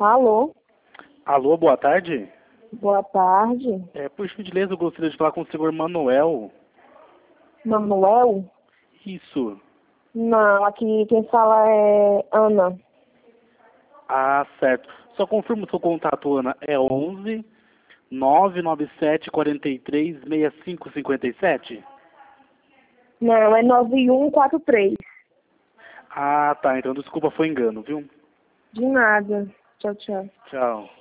Alô? Alô, boa tarde. Boa tarde. Por gentileza, eu gostaria de falar com o senhor Manuel. Manuel? Isso. Não, aqui quem fala é Ana. Ah, certo. Só confirma o seu contato, Ana. É 11 997 43 6557? Não, é 9143. Ah, tá. Então desculpa, foi engano, viu? De nada. Tchau, tchau. Tchau.